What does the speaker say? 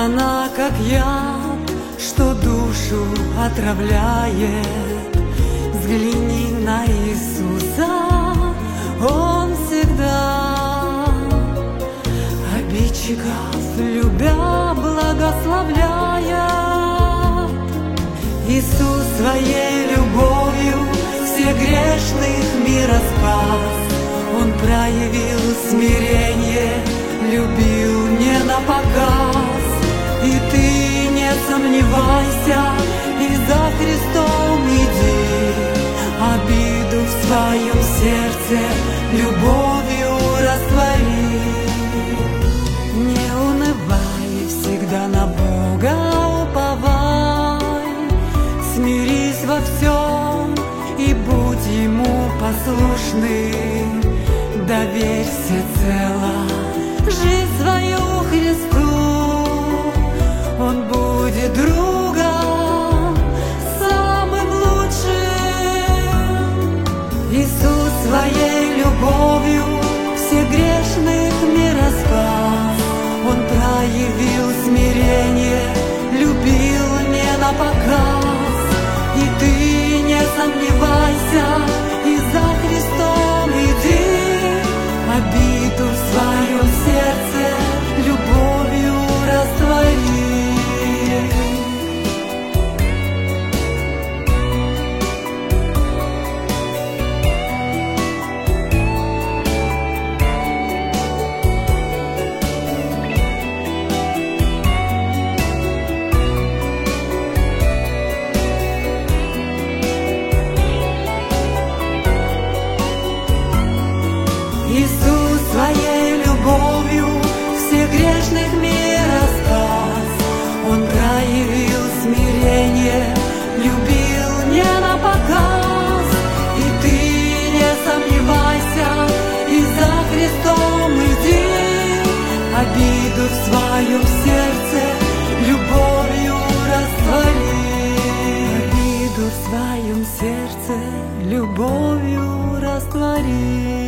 Она как яд, что душу отравляет. Взгляни на Иисуса, Он всегда обидчиков любя благословляет. Иисус своей любовью всех грешных мира спас. Он проявил смирение, любил не напоказ. И ты не сомневайся, и за Христом иди. Обиду в своем сердце любовью раствори. Не унывай, всегда на Бога уповай. Смирись во всем и будь Ему послушным. Доверь всецело жизнь свою Христу. Он будет другом самым лучшим. Иисус своей любовью всех грешных мира спас. Он проявил смирение, любил не напоказ. И ты не сомневайся, и за Христом иди. Обиду в своем сердце любовью раствори. Иисус своей любовью всех грешных мира спас. Он проявил смирение, любил не напоказ. И ты не сомневайся, и за Христом иди. Обиду в своем сердце любовью раствори. Обиду в своем сердце любовью раствори.